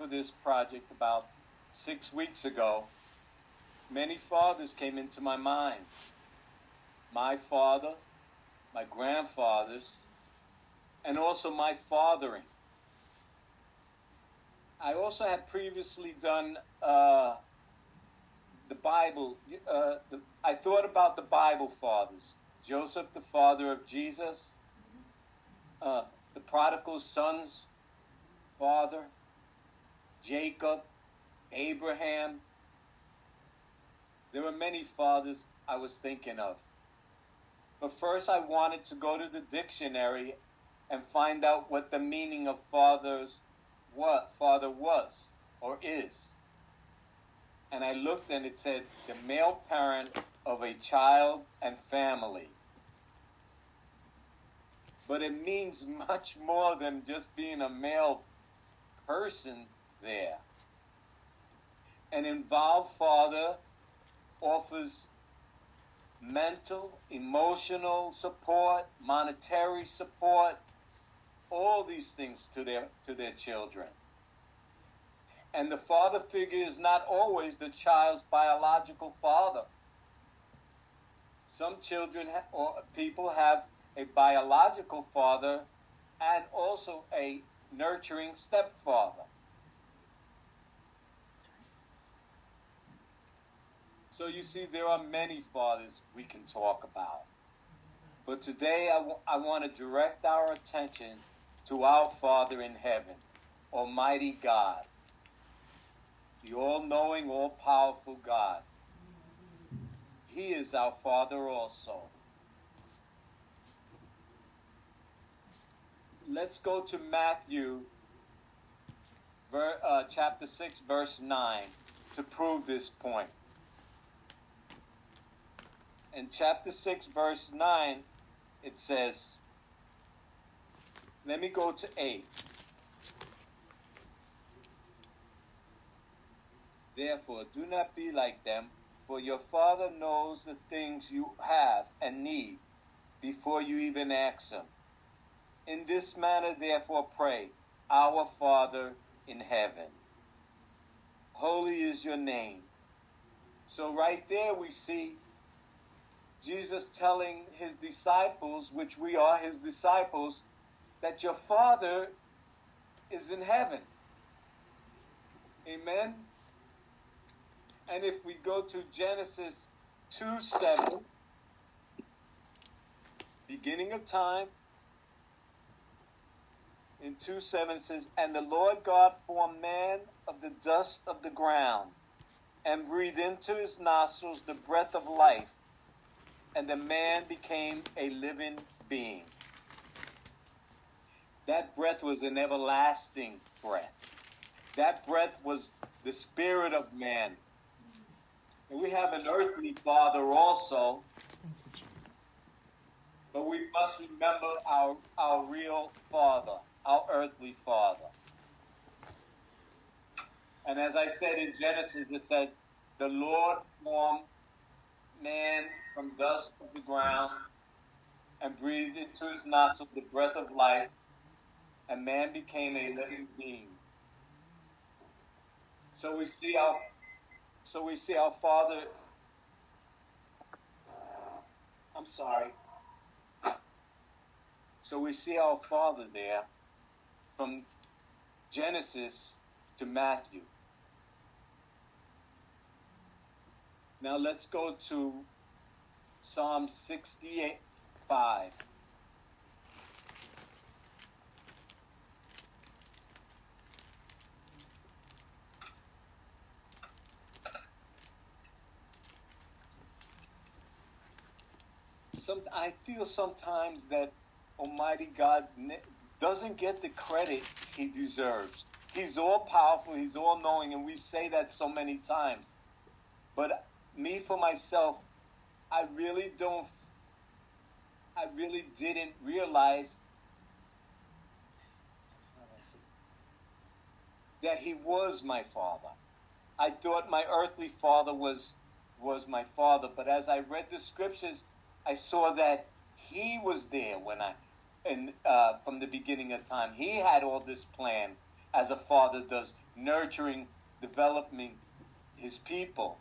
for this project about 6 weeks ago, many fathers came into my mind. My father, my grandfathers, and also my fathering. I also had previously done the Bible. I thought about the Bible fathers. Joseph, the father of Jesus. The prodigal son's father. Jacob. Abraham. There were many fathers I was thinking of. But first I wanted to go to the dictionary and find out what the meaning of father was or is. And I looked and it said the male parent of a child and family. But it means much more than just being a male person there. An involved father offers mental, emotional support, monetary support, all these things to their children. And the father figure is not always the child's biological father. Some children or people have a biological father and also a nurturing stepfather. So you see, there are many fathers we can talk about. But today I want to direct our attention to our Father in heaven, Almighty God, the all-knowing, all-powerful God. He is our Father also. Let's go to Matthew chapter 6, verse 9 to prove this point. In chapter 6, verse 9, it says, let me go to 8. Therefore, do not be like them, for your Father knows the things you have and need before you even ask Him. In this manner, therefore, pray, Our Father in heaven. Holy is your name. So right there we see Jesus telling his disciples, which we are his disciples, that your Father is in heaven. Amen? And if we go to Genesis 2:7, beginning of time, in 2:7 it says, and the Lord God formed man of the dust of the ground, and breathed into his nostrils the breath of life, and the man became a living being. That breath was an everlasting breath. That breath was the spirit of man. And we have an earthly father also. But we must remember our real father, our earthly father. And as I said in Genesis, it said, the Lord formed man from dust of the ground and breathed into his nostrils the breath of life, and man became a living being. So we see our Father. I'm sorry. So we see our Father there from Genesis to Matthew. Now let's go to Psalm 68:5. I feel sometimes that Almighty God doesn't get the credit he deserves. He's all powerful, he's all knowing, and we say that so many times. But me, for myself, I really didn't realize that he was my father. I thought my earthly father was my father, but as I read the scriptures, I saw that he was there from the beginning of time. He had all this plan, as a father does, nurturing, developing his people.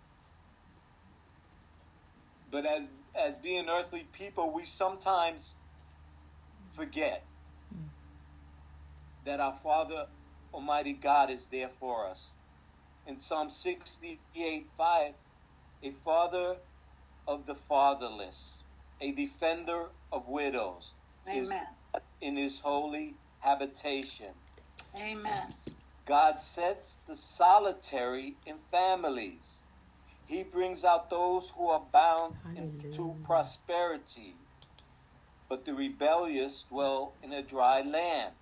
But as being earthly people, we sometimes forget that our Father, Almighty God, is there for us. In Psalm 68:5, a father of the fatherless, a defender of widows, is in his holy habitation. Amen. God sets the solitary in families. He brings out those who are bound into prosperity, but the rebellious dwell in a dry land.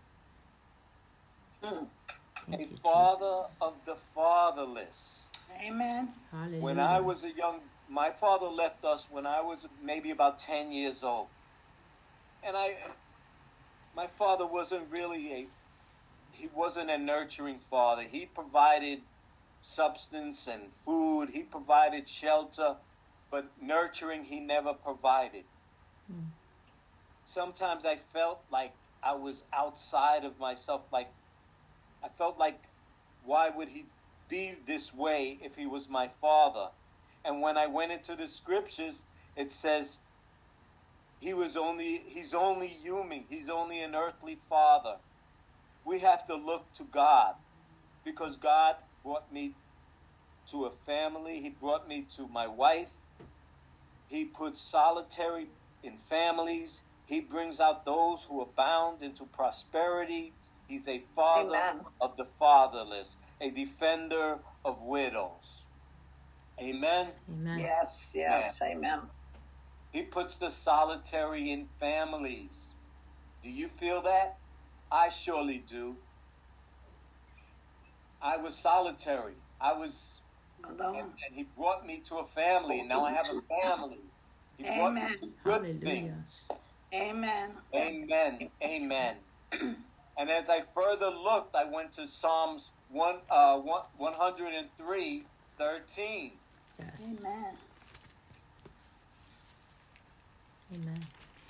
A father of the fatherless. Amen. When I was my father left us when I was maybe about 10 years old. And my father wasn't really he wasn't a nurturing father. He provided substance and food. He provided shelter, but nurturing he never provided. Sometimes I felt like I was outside of myself. Like I felt like, why would he be this way if he was my father? And when I went into the scriptures, it says he's only human. He's only an earthly father. We have to look to God, because God brought me to a family. He brought me to my wife. He puts solitary in families. He brings out those who are bound into prosperity. He's a father of the fatherless, a defender of widows. Amen? Amen. Yes, amen. He puts the solitary in families. Do you feel that? I surely do. I was solitary. I was alone. And he brought me to a family. And now I have a family. He brought me to good things. Amen. Amen. Amen. And as I further looked, I went to Psalms 103:13. Yes. Amen. Amen.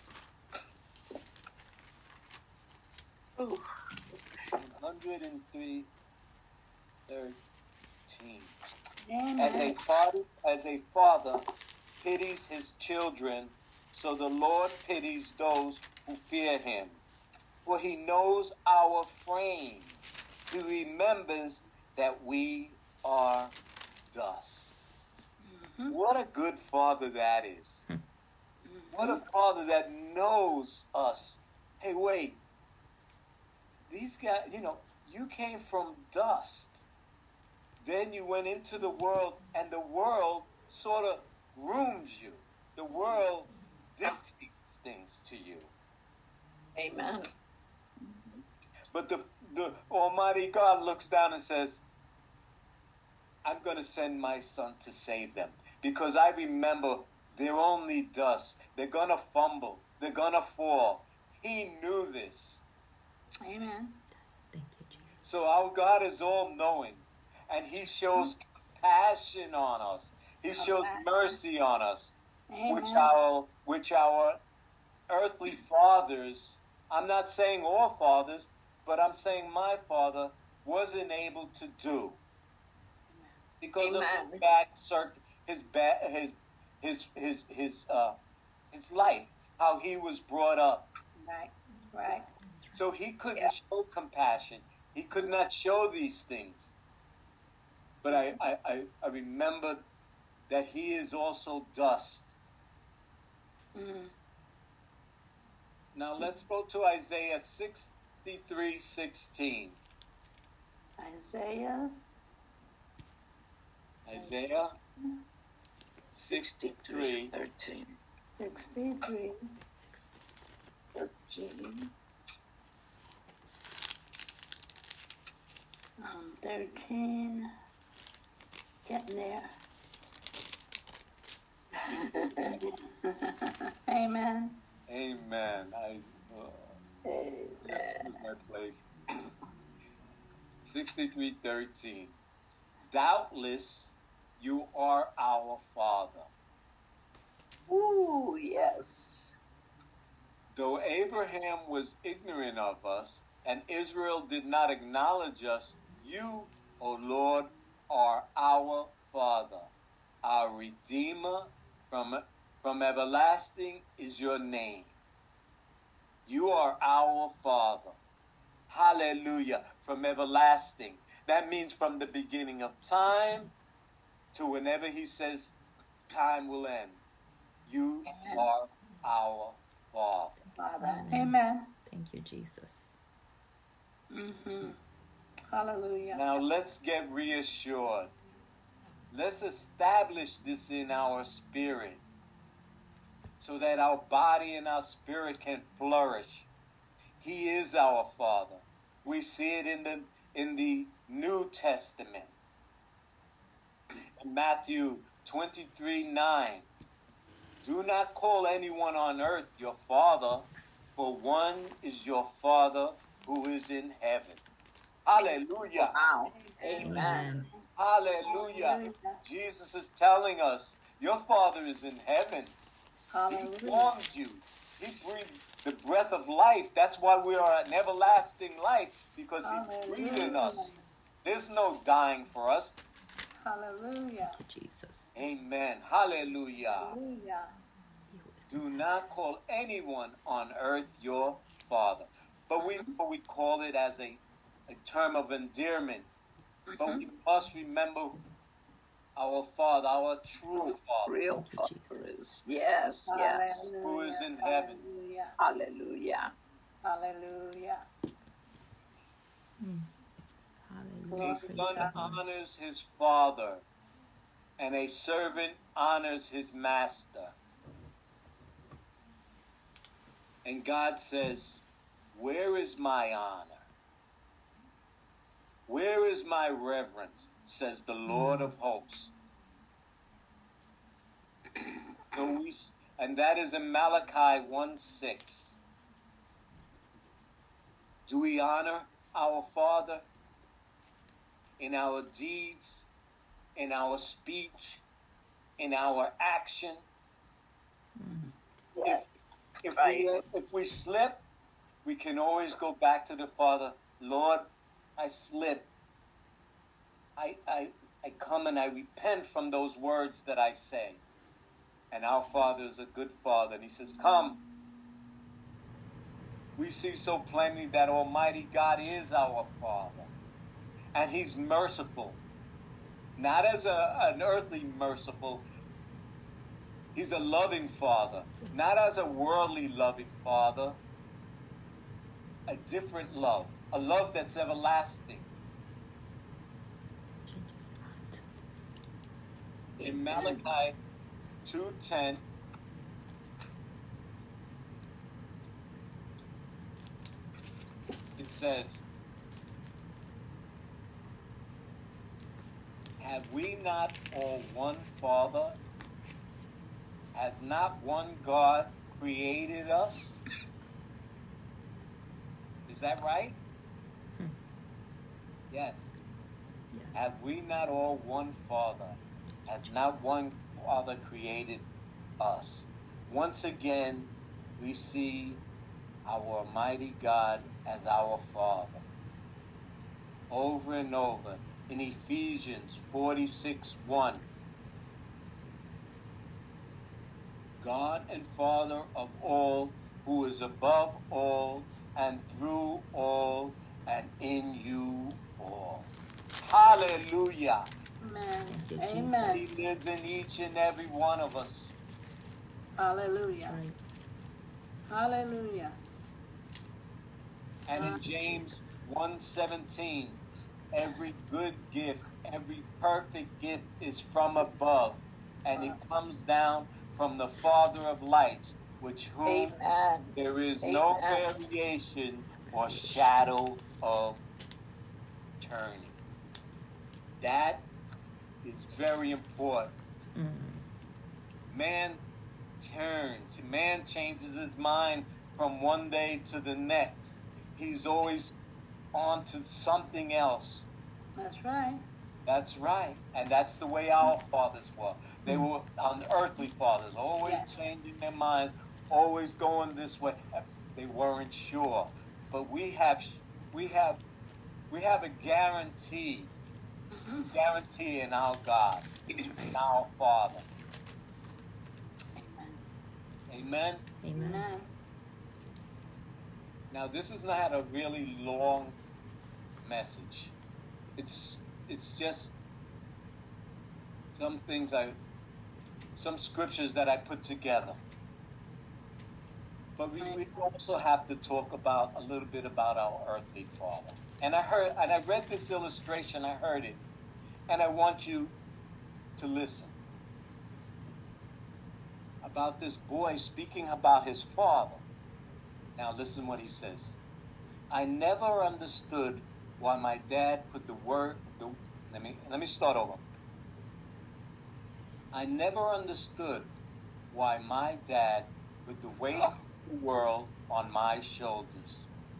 103:13. Amen. As a father pities his children, so the Lord pities those who fear him. For he knows our frame. He remembers that we are dust. What a good father that is. What a father that knows us. Hey, wait. These guys, you came from dust. Then you went into the world, and the world sort of grooms you. The world dictates things to you. Amen. But the Almighty God looks down and says, I'm going to send my son to save them. Because I remember they're only dust. They're going to fumble. They're going to fall. He knew this. Amen. Thank you, Jesus. So our God is all-knowing. And he shows compassion on us. He shows mercy on us. Amen. Which our earthly fathers, I'm not saying all fathers, but I'm saying my father wasn't able to do. Because of his life, how he was brought up. Right. So he couldn't show compassion. He could not show these things. But I remember that he is also dust. Now let's go to Isaiah 63:16. Isaiah 63:13. 63:13. 13. Getting there. Amen. Amen. That's my place. 63:13. Doubtless you are our Father. Ooh, yes. Though Abraham was ignorant of us, and Israel did not acknowledge us, You, O Lord, are our Father, our Redeemer. From everlasting is your name. You are our Father. Hallelujah. From everlasting. That means from the beginning of time to whenever he says time will end. You Amen. are our Father. Father. Amen. Thank you, Jesus. Mm-hmm. Hallelujah. Now let's get reassured. Let's establish this in our spirit so that our body and our spirit can flourish. He is our Father. We see it in the New Testament. In Matthew 23:9. Do not call anyone on earth your father, for one is your Father who is in heaven. Hallelujah. Wow. Amen. Amen. Hallelujah. Hallelujah. Jesus is telling us, your Father is in heaven. He Hallelujah. formed you. He breathed the breath of life. That's why we are an everlasting life, because he breathed in us. There's no dying for us. Hallelujah. Thank you, Jesus. Amen. Hallelujah. Hallelujah. He who is Do not call anyone on earth your Father. But we call it as a term of endearment. But we must remember our Father, our true Father, Real Thank you, Father Jesus. is. Yes, yes. Hallelujah. who is in heaven. Hallelujah. Hallelujah. Hallelujah. Hallelujah. A Praise son the Lord. honors his father, and a servant honors his master. And God says, where is my honor? Where is my reverence? Says the Lord of hosts. And that is in Malachi 1:6. Do we honor our Father in our deeds, in our speech, in our action? Yes. If we slip, we can always go back to the Father. Lord, I slipped. I come and I repent from those words that I say. And our Father is a good Father. And he says, come. We see so plainly that Almighty God is our Father. And he's merciful. Not as an earthly merciful. He's a loving Father. Not as a worldly loving Father. A different love. A love that's everlasting. Changes not. In Malachi 2:10, it says, have we not all one Father? Has not one God created us? Is that right? Yes. Yes. Have we not all one Father? Has not one Father created us? Once again, we see our Almighty God as our Father. Over and over. In Ephesians 46:1. God and Father of all, who is above all, and through all, and in you all. Hallelujah. Amen. Thank you, Amen. Jesus. He lives in each and every one of us. That's Hallelujah. right. Hallelujah. And in Thank you, James Jesus. 1:17, every good gift, every perfect gift is from above, and it comes down from the Father of lights, which whom Amen. there is no Amen. variation or shadow of turning. That is very important. Man turns. Man changes his mind from one day to the next. He's always on to something else. That's right. That's right. And that's the way our fathers were. They were unearthly fathers, always Yes. changing their minds, always going this way. They weren't sure. But we have We have a guarantee in our God, in our Father. Amen? Amen. Amen. Now, this is not a really long message. It's just some scriptures that I put together. But we also have to talk about a little bit about our earthly father. And I read this illustration, I heard it, and I want you to listen. About this boy speaking about his father. Now listen what he says. I never understood why my dad put let me start over. I never understood why my dad put the weight of the world on my shoulders.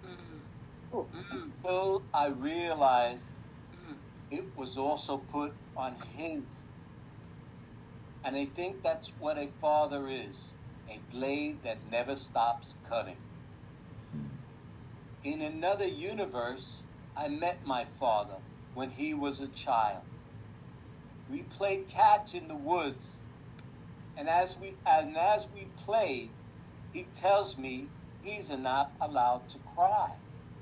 Until I realized it was also put on his. And I think that's what a father is, a blade that never stops cutting. In another universe, I met my father when he was a child. We played catch in the woods, and as we played, he tells me he's not allowed to cry.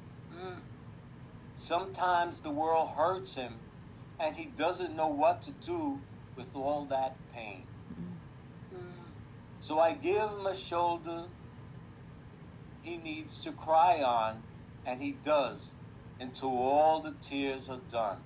Sometimes the world hurts him, and he doesn't know what to do with all that pain. So I give him a shoulder he needs to cry on, and he does, until all the tears are done.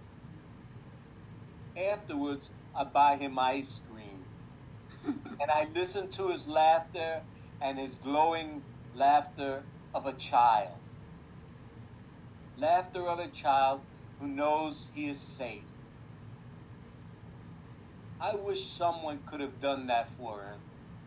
Afterwards, I buy him ice cream, and I listen to his laughter and his glowing laughter of a child. Laughter of a child who knows he is safe. I wish someone could have done that for him.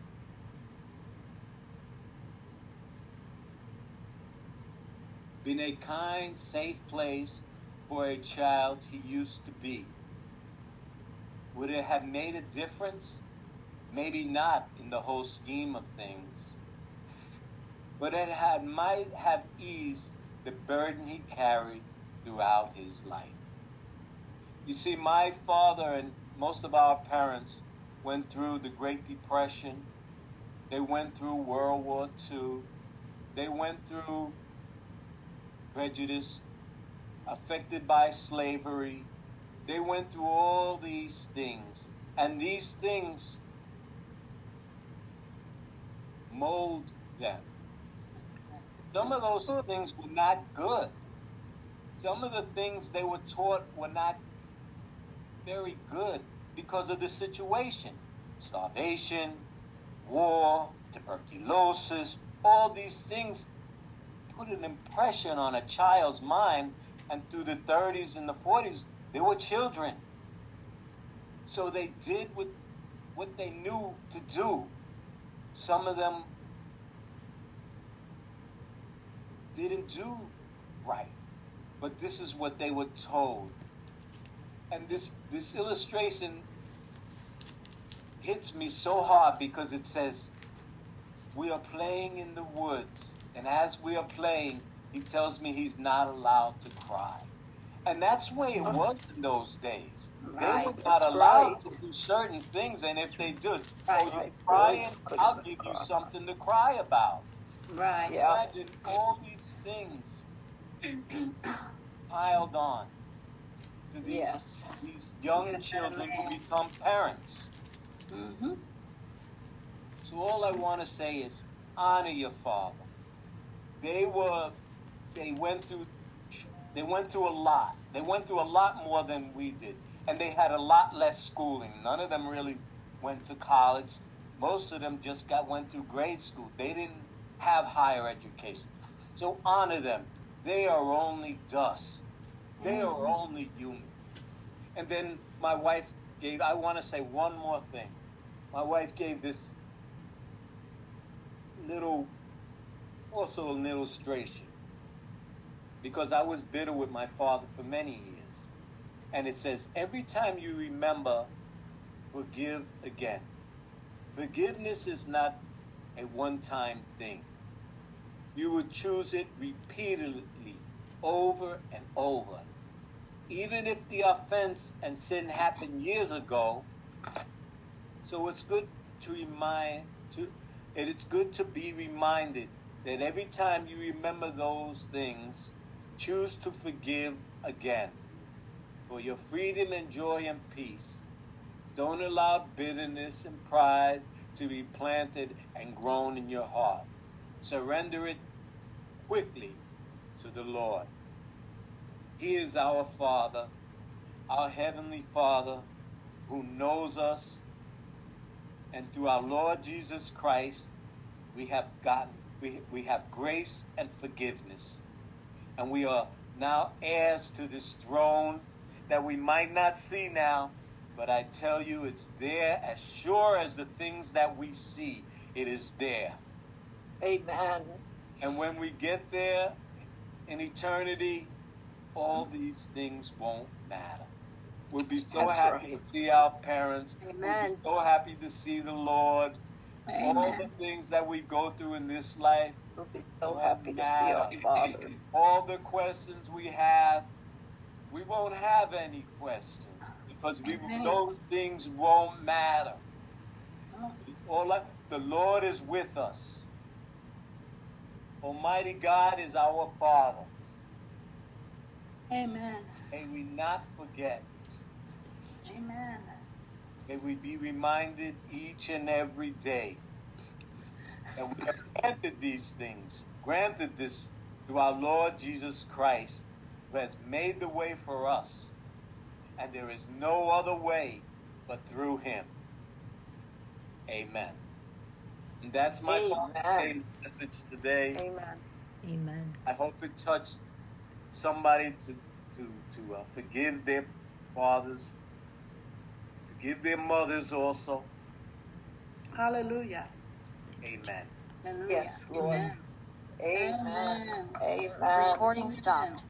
Been a kind, safe place for a child he used to be. Would it have made a difference? Maybe not in the whole scheme of things. But it might have eased the burden he carried throughout his life. You see, my father and most of our parents went through the Great Depression. They went through World War II. They went through prejudice, affected by slavery. They went through all these things. And these things mold them. Some of those things were not good. Some of the things they were taught were not very good because of the situation. Starvation, war, tuberculosis, all these things put an impression on a child's mind, and through the 30s and the 40s, they were children. So they did what they knew to do. Some of them didn't do right, but this is what they were told. And this illustration hits me so hard because it says, we are playing in the woods, and as we are playing, he tells me he's not allowed to cry. And that's the way it was in those days. Right, They were not that's allowed right. to do certain things, and if they did, Right. oh, you're crying, Couldn't I'll give you cry. something to cry about. Right. Yeah. Imagine all these things piled on to these Yes. young children who become parents. Mm-hmm. So all I want to say is honor your father. They went through a lot. They went through a lot more than we did. And they had a lot less schooling. None of them really went to college. Most of them just went through grade school. They didn't have higher education. So honor them. They are only dust. They are only human. And then my wife I want to say one more thing. My wife gave this also an illustration. Because I was bitter with my father for many years. And it says, every time you remember, forgive again. Forgiveness is not a one-time thing. You would choose it repeatedly over and over. Even if the offense and sin happened years ago, so it's good to be reminded that every time you remember those things, choose to forgive again. For your freedom and joy and peace, don't allow bitterness and pride to be planted and grown in your heart. Surrender it quickly to the Lord. He is our Father, our Heavenly Father, who knows us, and through our Lord Jesus Christ, we have grace and forgiveness. And we are now heirs to this throne that we might not see now, but I tell you it's there as sure as the things that we see. It is there. Amen. And when we get there in eternity, all these things won't matter. We'll be so That's happy right. to see our parents. Amen. We'll be so happy to see the Lord. Amen. All the things that we go through in this life. We'll be so happy to see our Father. All the questions we have, we won't have any questions because those things won't matter. The Lord is with us. Almighty God is our Father. Amen. May we not forget. Amen. May we be reminded each and every day that we have granted these things, granted this through our Lord Jesus Christ, who has made the way for us. And there is no other way but through him. Amen. And that's my message today. Amen. Amen. I hope it touched somebody to forgive their fathers, forgive their mothers also. Hallelujah. Amen. Hallelujah. Yes, Lord. Amen. Amen. Amen. Amen. Recording stopped.